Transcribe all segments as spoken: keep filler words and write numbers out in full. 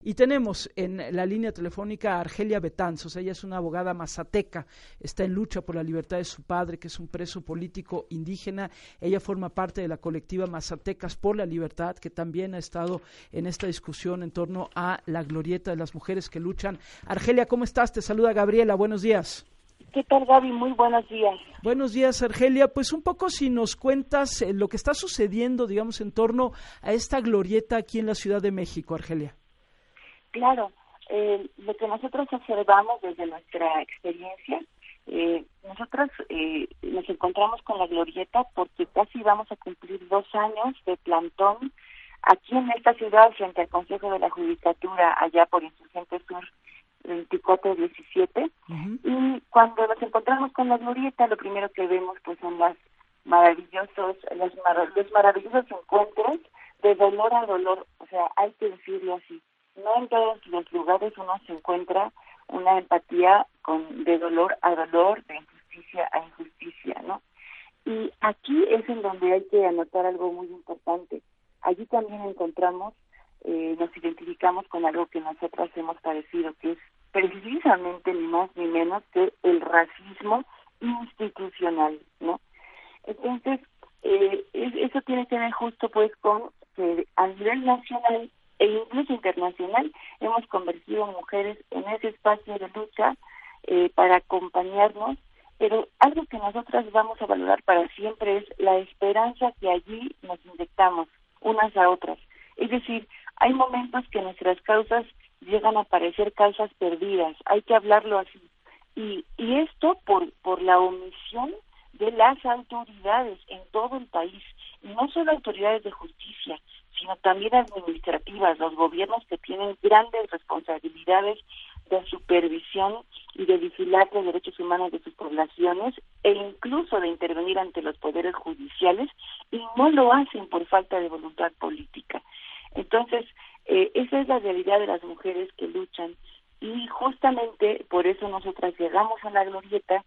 Y tenemos en la línea telefónica a Argelia Betanzos. Ella es una abogada mazateca, está en lucha por la libertad de su padre, que es un preso político indígena. Ella forma parte de la colectiva Mazatecas por la Libertad, que también ha estado en esta discusión en torno a la glorieta de las mujeres que luchan. Argelia, ¿cómo estás? Te saluda Gabriela, buenos días. ¿Qué tal, Gaby? Muy buenos días. Buenos días, Argelia. Pues un poco si nos cuentas eh, lo que está sucediendo, digamos, en torno a esta glorieta aquí en la Ciudad de México, Argelia. Claro, eh, lo que nosotros observamos desde nuestra experiencia, eh, nosotros eh, nos encontramos con la glorieta porque casi vamos a cumplir dos años de plantón aquí en esta ciudad frente al Consejo de la Judicatura, allá por Insurgente Sur veinticuatro diecisiete, uh-huh. Y cuando nos encontramos con la glorieta, lo primero que vemos pues son las maravillosos, las mar- los maravillosos encuentros de dolor a dolor, o sea, hay que decirlo así. No en todos los lugares uno se encuentra una empatía con de dolor a dolor, de injusticia a injusticia, ¿no? Y aquí es en donde hay que anotar algo muy importante. Allí también encontramos, eh, nos identificamos con algo que nosotros hemos padecido, que es precisamente ni más ni menos que el racismo institucional, ¿no? Entonces, eh, eso tiene que ver justo pues con que a nivel nacional e incluso internacional hemos convertido a mujeres en ese espacio de lucha eh, para acompañarnos, pero algo que nosotras vamos a valorar para siempre es la esperanza que allí nos inyectamos unas a otras. Es decir, hay momentos que nuestras causas llegan a parecer causas perdidas, hay que hablarlo así. Y, y esto por, por la omisión de las autoridades en todo el país, y no solo autoridades de justicia, sino también administrativas, los gobiernos que tienen grandes responsabilidades de supervisión y de vigilar los derechos humanos de sus poblaciones e incluso de intervenir ante los poderes judiciales, y no lo hacen por falta de voluntad política. Entonces, eh, esa es la realidad de las mujeres que luchan, y justamente por eso nosotras llegamos a la glorieta,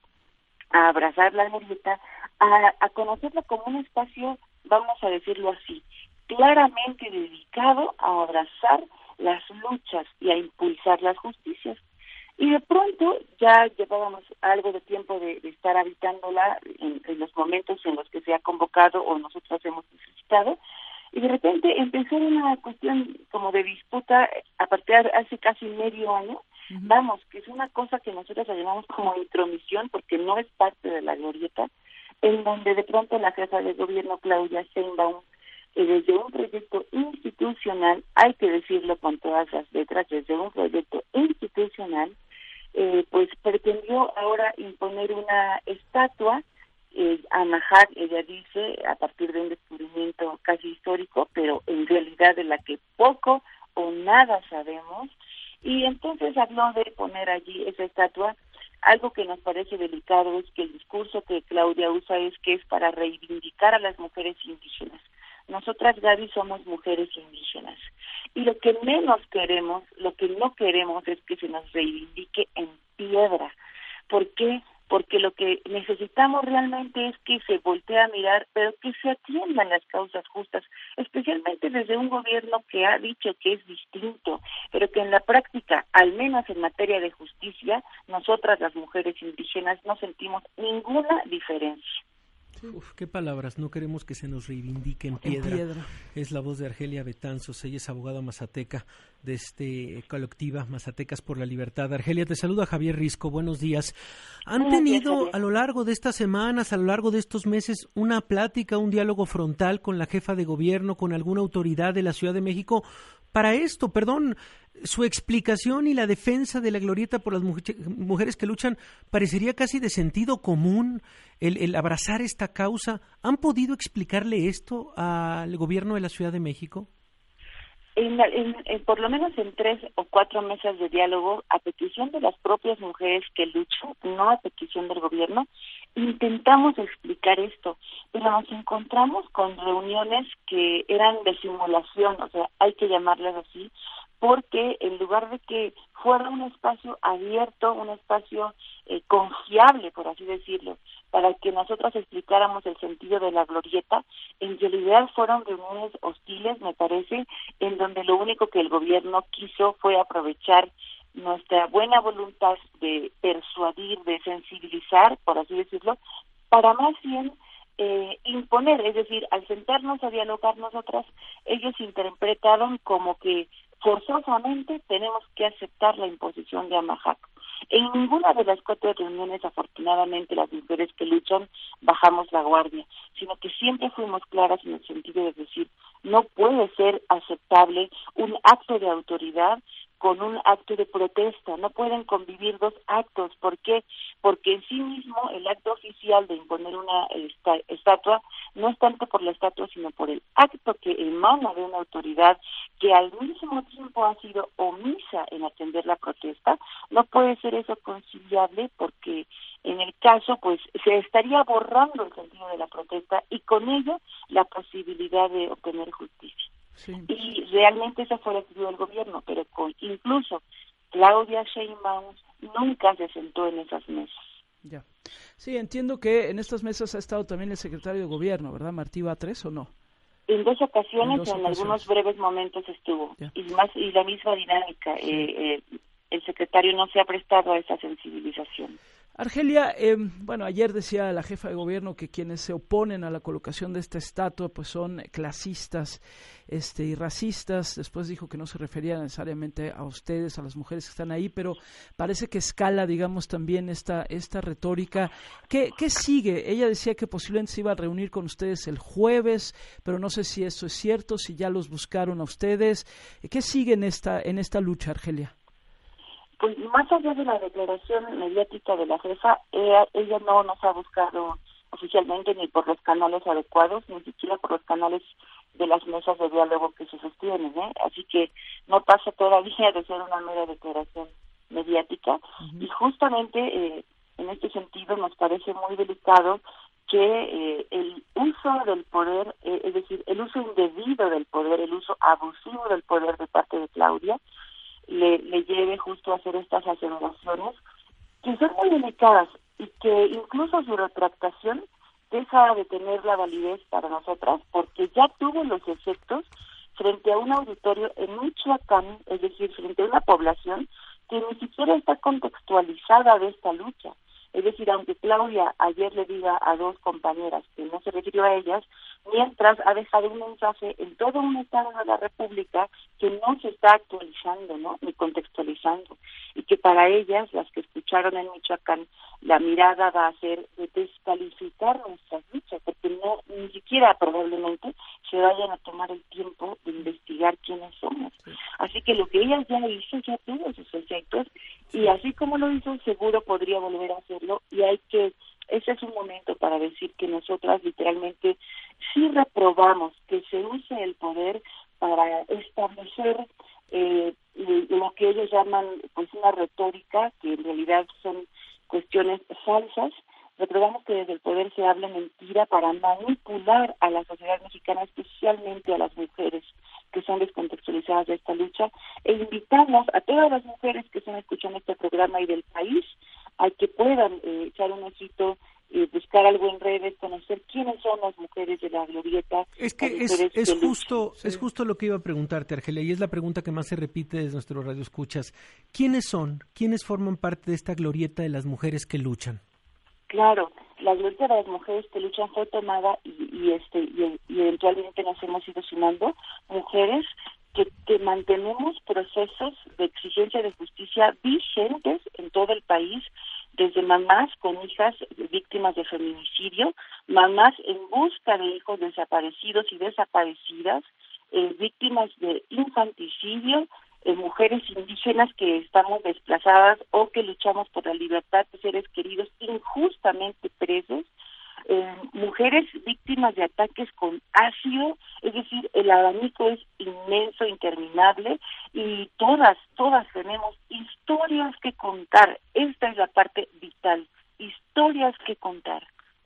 a abrazar la glorieta, a, a conocerla como un espacio, vamos a decirlo así, claramente dedicado a abrazar las luchas y a impulsar las justicias. Y de pronto ya llevábamos algo de tiempo de, de estar habitándola en, en los momentos en los que se ha convocado o nosotros hemos necesitado, y de repente empezó una cuestión como de disputa a partir de hace casi medio año. Uh-huh. Vamos, que es una cosa que nosotros llamamos como intromisión porque no es parte de la glorieta, en donde de pronto la jefa de gobierno Claudia Sheinbaum, eh, desde un proyecto institucional, hay que decirlo con todas las letras, desde un proyecto institucional, eh, pues pretendió ahora imponer una estatua eh, a Najar, ella dice, a partir de un descubrimiento casi histórico, pero en realidad de la que poco o nada sabemos, y entonces habló de poner allí esa estatua. Algo que nos parece delicado es que el discurso que Claudia usa es que es para reivindicar a las mujeres indígenas. Nosotras, Gaby, somos mujeres indígenas, y lo que menos queremos, lo que no queremos es que se nos reivindique en piedra. ¿Por qué? Porque lo que necesitamos realmente es que se voltee a mirar, pero que se atiendan las causas justas, especialmente desde un gobierno que ha dicho que es distinto, pero que en la práctica, al menos en materia de justicia, nosotras las mujeres indígenas no sentimos ninguna diferencia. Uf, qué palabras, no queremos que se nos reivindique en piedra. en piedra. Es la voz de Argelia Betanzos, ella es abogada mazateca de este colectiva Mazatecas por la Libertad. Argelia, te saluda Javier Risco, buenos días. ¿Han Buenos tenido días, a lo largo de estas semanas, a lo largo de estos meses, una plática, un diálogo frontal con la jefa de gobierno, con alguna autoridad de la Ciudad de México para esto? Perdón, su explicación y la defensa de la glorieta por las mujer, mujeres que luchan parecería casi de sentido común, el, el abrazar esta causa. ¿Han podido explicarle esto al gobierno de la Ciudad de México? En, en, en, por lo menos en tres o cuatro mesas de diálogo, a petición de las propias mujeres que luchan, no a petición del gobierno, intentamos explicar esto, pero nos encontramos con reuniones que eran de simulación, o sea, hay que llamarlas así, porque en lugar de que fuera un espacio abierto, un espacio eh, confiable, por así decirlo, para que nosotros explicáramos el sentido de la glorieta. En realidad fueron reuniones hostiles, me parece, en donde lo único que el gobierno quiso fue aprovechar nuestra buena voluntad de persuadir, de sensibilizar, por así decirlo, para más bien eh, imponer, es decir, al sentarnos a dialogar nosotras, ellos interpretaron como que forzosamente tenemos que aceptar la imposición de Amajac. En ninguna de las cuatro reuniones, afortunadamente, las mujeres que luchan bajamos la guardia, sino que siempre fuimos claras en el sentido de decir, no puede ser aceptable un acto de autoridad con un acto de protesta, no pueden convivir dos actos. ¿Por qué? Porque en sí mismo el acto oficial de imponer una esta, estatua no es tanto por la estatua, sino por el acto que emana de una autoridad que al mismo tiempo ha sido omisa en atender la protesta. No puede ser eso conciliable, porque en el caso pues se estaría borrando el sentido de la protesta y con ello la posibilidad de obtener justicia. Sí. Y realmente esa fue la actitud del gobierno, pero con incluso Claudia Sheinbaum nunca se sentó en esas mesas. Ya. Sí, entiendo que en estas mesas ha estado también el secretario de gobierno, ¿verdad? Martí Batres, ¿o no? En dos ocasiones, en, dos en ocasiones. algunos breves momentos estuvo. Ya. Y más y la misma dinámica. Sí. Eh, eh, el secretario no se ha prestado a esa sensibilización. Argelia, eh, bueno, ayer decía la jefa de gobierno que quienes se oponen a la colocación de esta estatua pues son clasistas este, y racistas. Después dijo que no se refería necesariamente a ustedes, a las mujeres que están ahí, pero parece que escala, digamos, también esta esta retórica. ¿Qué, qué sigue? Ella decía que posiblemente se iba a reunir con ustedes el jueves, pero no sé si eso es cierto, si ya los buscaron a ustedes. ¿Qué sigue en esta en esta lucha, Argelia? Pues más allá de la declaración mediática de la jefa, ella, ella no nos ha buscado oficialmente ni por los canales adecuados, ni siquiera por los canales de las mesas de diálogo que se sostienen, ¿eh? Así que no pasa todavía de ser una mera declaración mediática. Uh-huh. Y justamente eh, en este sentido nos parece muy delicado que eh, el uso del poder, eh, es decir, el uso indebido del poder, el uso abusivo del poder de parte de Claudia, Le, le lleve justo a hacer estas aseveraciones que son muy delicadas y que incluso su retractación deja de tener la validez para nosotras, porque ya tuvo los efectos frente a un auditorio en Michoacán, es decir, frente a una población que ni siquiera está contextualizada de esta lucha. Es decir, aunque Claudia ayer le diga a dos compañeras que no se refirió a ellas, mientras ha dejado un mensaje en todo un estado de la República que no se está actualizando, ¿no?, ni contextualizando, y que para ellas, las que escucharon en Michoacán, la mirada va a ser de descalificar nuestras luchas, porque no ni siquiera probablemente se vayan a tomar el tiempo de investigar quiénes somos. Así que lo que ella ya hizo ya tuvo sus efectos, y así como lo hizo, seguro podría volver a hacerlo, y hay que, ese es un momento para decir que nosotras literalmente sí reprobamos que se use el poder para establecer eh, lo que ellos llaman pues una retórica, que en realidad son cuestiones falsas. Reprobamos que desde el poder se hable mentira para manipular a la sociedad mexicana, especialmente a las mujeres que son descontextualizadas de esta lucha, e invitamos a todas las mujeres que están escuchando este programa y del país a que puedan eh, echar un ojito, eh, buscar algo en redes, conocer quiénes son las mujeres de la glorieta. Es que es, es justo sí. es justo lo que iba a preguntarte, Argelia, y es la pregunta que más se repite desde nuestro radio escuchas. ¿Quiénes son? ¿Quiénes forman parte de esta glorieta de las mujeres que luchan? Claro, la glorieta de las mujeres que luchan fue tomada y, y este y, y eventualmente nos hemos ido sumando mujeres que, que mantenemos procesos de exigencia de justicia vigentes en todo el país, desde mamás con hijas víctimas de feminicidio, mamás en busca de hijos desaparecidos y desaparecidas, eh, víctimas de infanticidio, Eh, mujeres indígenas que estamos desplazadas o que luchamos por la libertad de seres queridos injustamente presos, eh, mujeres víctimas de ataques con ácido, es decir, el abanico es inmenso, interminable, y todas, todas tenemos historias que contar. Esta es la parte vital, historias que contar.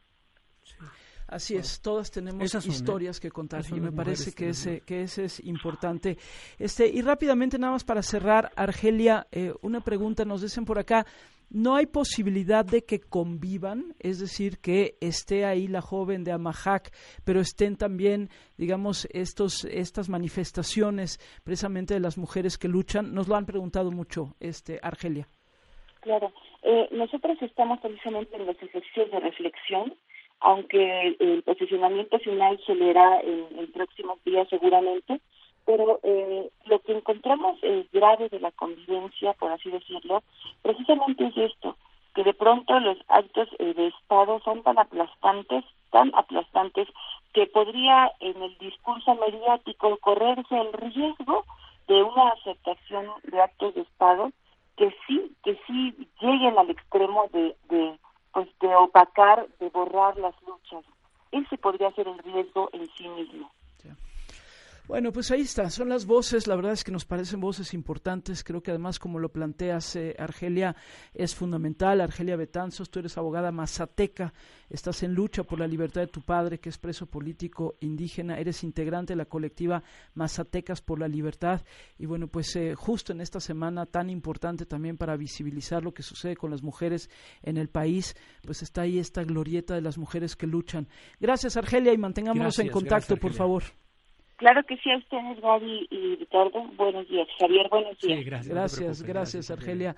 Sí. Así es, todas tenemos son, historias ¿eh? que contar y me parece que ese que ese es importante. Este y rápidamente nada más para cerrar, Argelia, eh, una pregunta nos dicen por acá, no hay posibilidad de que convivan, es decir, que esté ahí la joven de Amajac, pero estén también, digamos, estos estas manifestaciones precisamente de las mujeres que luchan. Nos lo han preguntado mucho, este Argelia. Claro, eh, nosotros estamos precisamente en los ejercicios de reflexión, aunque el posicionamiento final se leerá en, en próximos días seguramente, pero eh, lo que encontramos eh, grave de la convivencia, por así decirlo, precisamente es esto, que de pronto los actos eh, de Estado son tan aplastantes, tan aplastantes, que podría en el discurso mediático correrse el riesgo de una aceptación de actos de Estado que sí, que sí lleguen al extremo de, de, pues de opacar, de borrar las luchas. Ese podría ser el riesgo en sí mismo. Bueno, pues ahí está, son las voces, la verdad es que nos parecen voces importantes, creo que además como lo planteas, eh, Argelia, es fundamental. Argelia Betanzos, tú eres abogada mazateca, estás en lucha por la libertad de tu padre, que es preso político indígena, eres integrante de la colectiva Mazatecas por la Libertad, y bueno, pues eh, justo en esta semana tan importante también para visibilizar lo que sucede con las mujeres en el país, pues está ahí esta glorieta de las mujeres que luchan. Gracias, Argelia, y mantengámonos gracias, en contacto, gracias, por favor. Claro que sí, a ustedes, Gaby y Ricardo. Buenos días. Javier, buenos días. Sí, gracias, gracias, no gracias, Argelia.